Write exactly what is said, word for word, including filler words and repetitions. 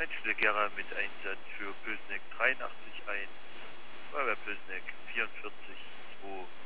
Stelle Gera mit Einsatz für Pösneck dreiundachtzig ein, Feuerwehr Pösneck vierundvierzig zwei